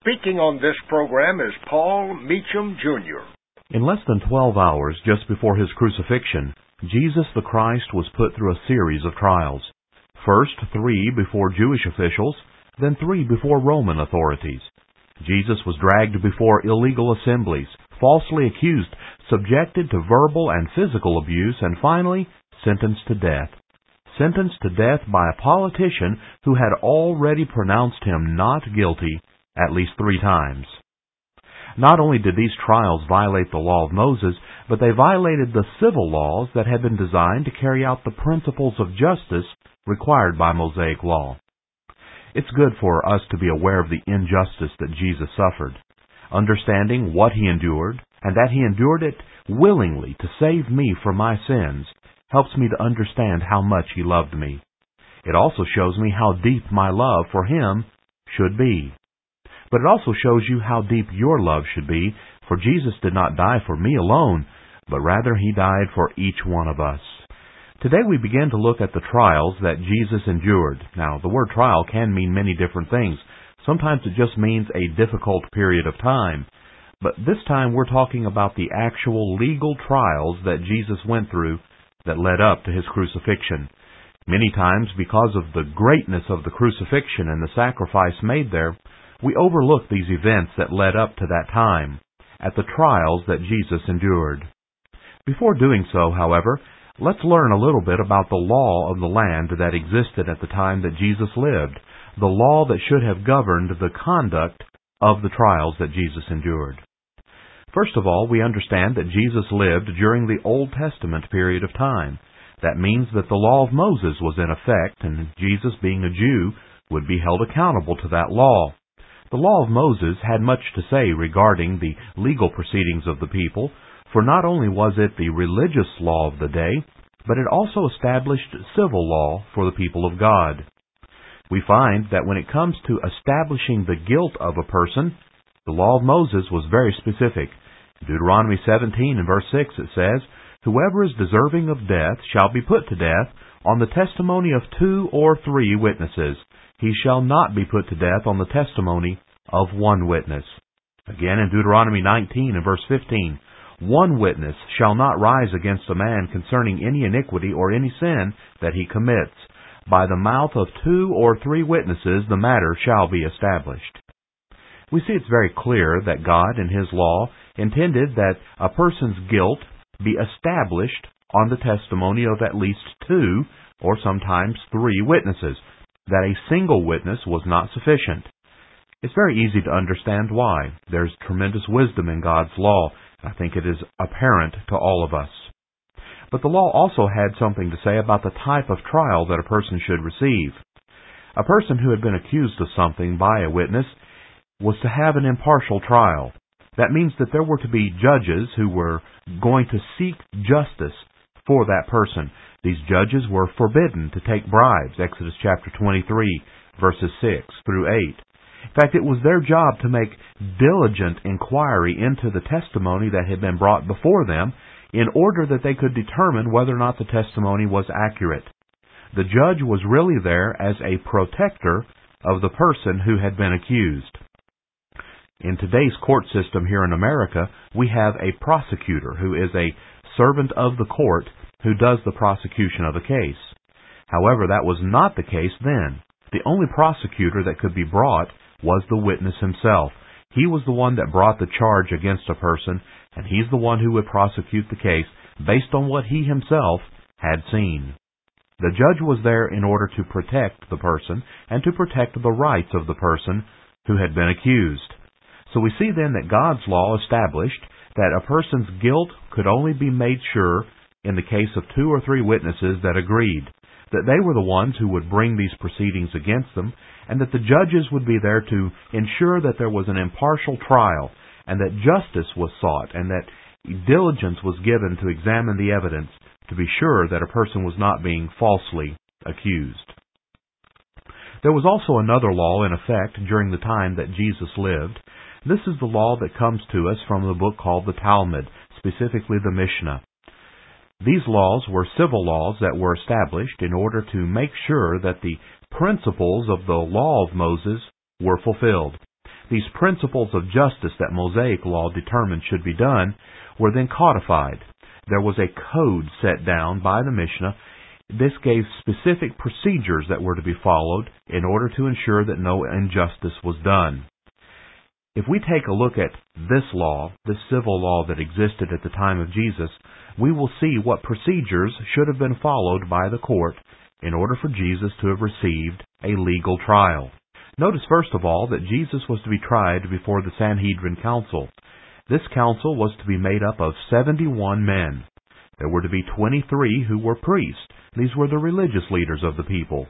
Speaking on this program is Paul Meacham, Jr. In less than 12 hours just before his crucifixion, Jesus the Christ was put through a series of trials. First, 3 before Jewish officials, then 3 before Roman authorities. Jesus was dragged before illegal assemblies, falsely accused, subjected to verbal and physical abuse, and finally sentenced to death. Sentenced to death by a politician who had already pronounced him not guilty at least 3 times. Not only did these trials violate the law of Moses, but they violated the civil laws that had been designed to carry out the principles of justice required by Mosaic law. It's good for us to be aware of the injustice that Jesus suffered. Understanding what he endured, and that he endured it willingly to save me from my sins, helps me to understand how much he loved me. It also shows me how deep my love for him should be. But it also shows you how deep your love should be, for Jesus did not die for me alone, but rather he died for each one of us. Today we begin to look at the trials that Jesus endured. Now, the word trial can mean many different things. Sometimes it just means a difficult period of time. But this time we're talking about the actual legal trials that Jesus went through that led up to his crucifixion. Many times, because of the greatness of the crucifixion and the sacrifice made there, we overlook these events that led up to that time, at the trials that Jesus endured. Before doing so, however, let's learn a little bit about the law of the land that existed at the time that Jesus lived, the law that should have governed the conduct of the trials that Jesus endured. First of all, we understand that Jesus lived during the Old Testament period of time. That means that the law of Moses was in effect, and Jesus, being a Jew, would be held accountable to that law. The law of Moses had much to say regarding the legal proceedings of the people, for not only was it the religious law of the day, but it also established civil law for the people of God. We find that when it comes to establishing the guilt of a person, the law of Moses was very specific. In Deuteronomy 17 and verse 6 it says, "Whoever is deserving of death shall be put to death on the testimony of 2 or 3 witnesses. He shall not be put to death on the testimony of 1 witness." Again in Deuteronomy 19 and verse 15, "One witness shall not rise against a man concerning any iniquity or any sin that he commits. By the mouth of 2 or 3 witnesses the matter shall be established." We see it's very clear that God in his law intended that a person's guilt be established on the testimony of at least 2 or sometimes 3 witnesses, that a single witness was not sufficient. It's very easy to understand why. There's tremendous wisdom in God's law. I think it is apparent to all of us. But the law also had something to say about the type of trial that a person should receive. A person who had been accused of something by a witness was to have an impartial trial. That means that there were to be judges who were going to seek justice for that person. These judges were forbidden to take bribes, Exodus chapter 23, verses 6 through 8. In fact, it was their job to make diligent inquiry into the testimony that had been brought before them in order that they could determine whether or not the testimony was accurate. The judge was really there as a protector of the person who had been accused. In today's court system here in America, we have a prosecutor who is a servant of the court who does the prosecution of a case. However, that was not the case then. The only prosecutor that could be brought was the witness himself. He was the one that brought the charge against a person, and he's the one who would prosecute the case based on what he himself had seen. The judge was there in order to protect the person and to protect the rights of the person who had been accused. So we see then that God's law established that a person's guilt could only be made sure in the case of 2 or 3 witnesses that agreed, that they were the ones who would bring these proceedings against them, and that the judges would be there to ensure that there was an impartial trial, and that justice was sought, and that diligence was given to examine the evidence to be sure that a person was not being falsely accused. There was also another law in effect during the time that Jesus lived. This is the law that comes to us from the book called the Talmud, specifically the Mishnah. These laws were civil laws that were established in order to make sure that the principles of the law of Moses were fulfilled. these principles of justice that Mosaic law determined should be done were then codified. There was a code set down by the Mishnah. This gave specific procedures that were to be followed in order to ensure that no injustice was done. If we take a look at this law, this civil law that existed at the time of Jesus, we will see what procedures should have been followed by the court in order for Jesus to have received a legal trial. Notice first of all that Jesus was to be tried before the Sanhedrin Council. This council was to be made up of 71 men. There were to be 23 who were priests. These were the religious leaders of the people.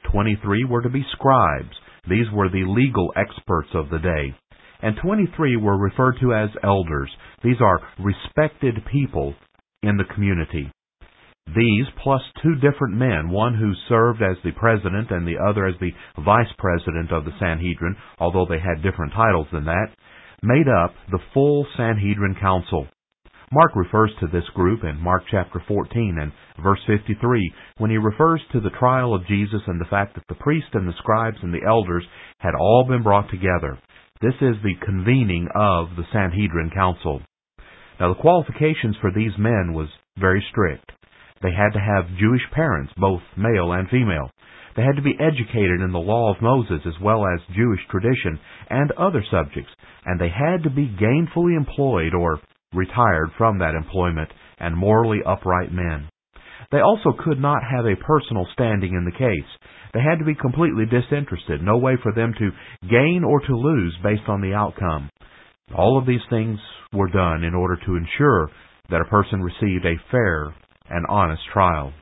23 were to be scribes. These were the legal experts of the day. And 23 were referred to as elders. These are respected people in the community. These, plus 2 different men, one who served as the president and the other as the vice president of the Sanhedrin, although they had different titles than that, made up the full Sanhedrin Council. Mark refers to this group in Mark chapter 14 and verse 53 when he refers to the trial of Jesus and the fact that the priests and the scribes and the elders had all been brought together. This is the convening of the Sanhedrin Council. Now the qualifications for these men was very strict. They had to have Jewish parents, both male and female. They had to be educated in the law of Moses as well as Jewish tradition and other subjects, and they had to be gainfully employed or retired from that employment and morally upright men. They also could not have a personal standing in the case. They had to be completely disinterested, no way for them to gain or to lose based on the outcome. All of these things were done in order to ensure that a person received a fair and honest trial.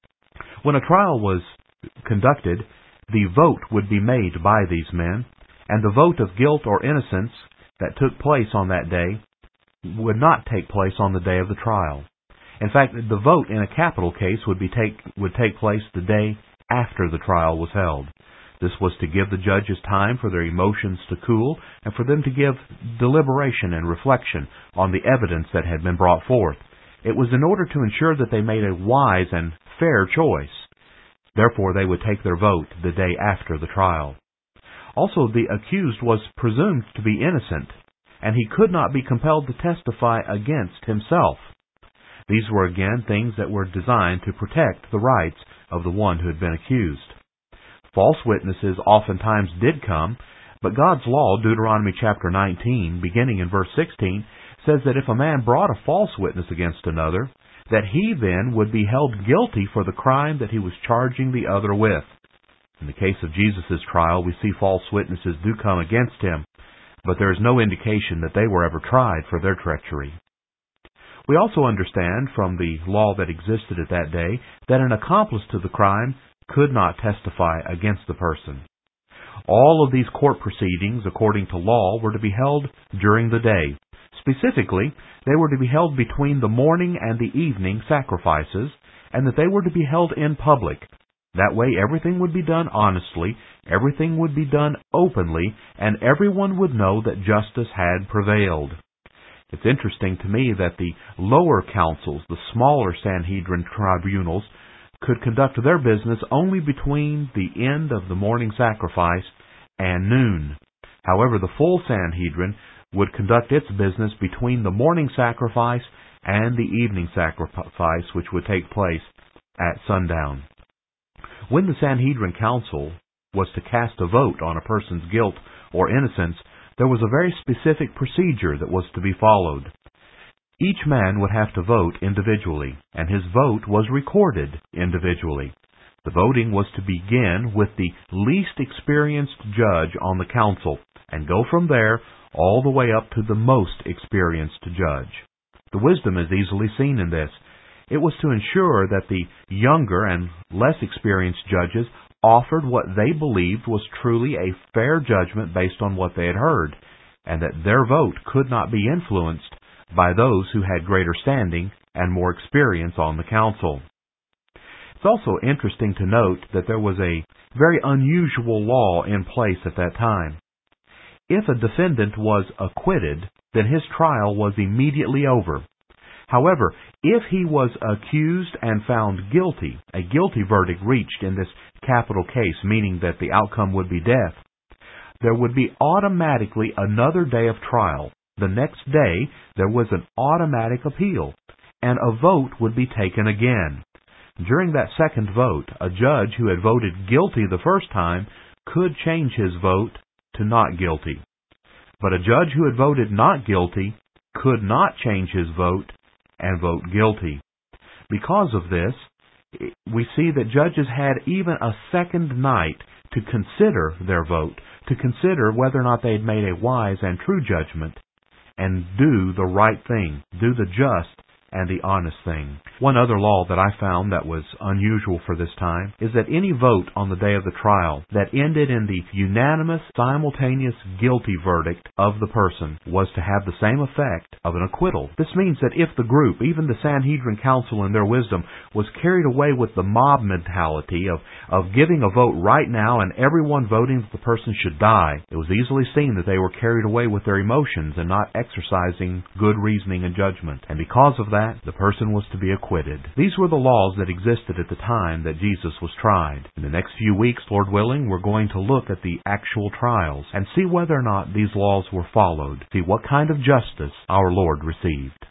When a trial was conducted, the vote would be made by these men, and the vote of guilt or innocence that took place on that day would not take place on the day of the trial. In fact, the vote in a capital case would take place the day after the trial was held. This was to give the judges time for their emotions to cool and for them to give deliberation and reflection on the evidence that had been brought forth. It was in order to ensure that they made a wise and fair choice. Therefore, they would take their vote the day after the trial. Also, the accused was presumed to be innocent, and he could not be compelled to testify against himself. These were again things that were designed to protect the rights of the one who had been accused. False witnesses oftentimes did come, but God's law, Deuteronomy chapter 19, beginning in verse 16, says that if a man brought a false witness against another, that he then would be held guilty for the crime that he was charging the other with. In the case of Jesus' trial, we see false witnesses do come against him, but there is no indication that they were ever tried for their treachery. We also understand from the law that existed at that day that an accomplice to the crime could not testify against the person. All of these court proceedings, according to law, were to be held during the day. Specifically, they were to be held between the morning and the evening sacrifices, and that they were to be held in public. That way everything would be done honestly, everything would be done openly, and everyone would know that justice had prevailed. It's interesting to me that the lower councils, the smaller Sanhedrin tribunals, could conduct their business only between the end of the morning sacrifice and noon. However, the full Sanhedrin would conduct its business between the morning sacrifice and the evening sacrifice, which would take place at sundown. When the Sanhedrin Council was to cast a vote on a person's guilt or innocence, there was a very specific procedure that was to be followed. Each man would have to vote individually, and his vote was recorded individually. The voting was to begin with the least experienced judge on the council, and go from there all the way up to the most experienced judge. The wisdom is easily seen in this. It was to ensure that the younger and less experienced judges offered what they believed was truly a fair judgment based on what they had heard, and that their vote could not be influenced by those who had greater standing and more experience on the council. It's also interesting to note that there was a very unusual law in place at that time. If a defendant was acquitted, then his trial was immediately over. However, if he was accused and found guilty, a guilty verdict reached in this capital case, meaning that the outcome would be death, there would be automatically another day of trial. The next day, there was an automatic appeal, and a vote would be taken again. During that second vote, a judge who had voted guilty the first time could change his vote to not guilty. But a judge who had voted not guilty could not change his vote and vote guilty. Because of this, we see that judges had even a second night to consider their vote, to consider whether or not they had made a wise and true judgment, and do the right thing, do the just and the honest thing. One other law that I found that was unusual for this time is that any vote on the day of the trial that ended in the unanimous, simultaneous guilty verdict of the person was to have the same effect of an acquittal. This means that if the group, even the Sanhedrin Council in their wisdom, was carried away with the mob mentality of giving a vote right now and everyone voting that the person should die, it was easily seen that they were carried away with their emotions and not exercising good reasoning and judgment. And because of that, the person was to be acquitted. These were the laws that existed at the time that Jesus was tried. In the next few weeks, Lord willing, we're going to look at the actual trials and see whether or not these laws were followed, see what kind of justice our Lord received.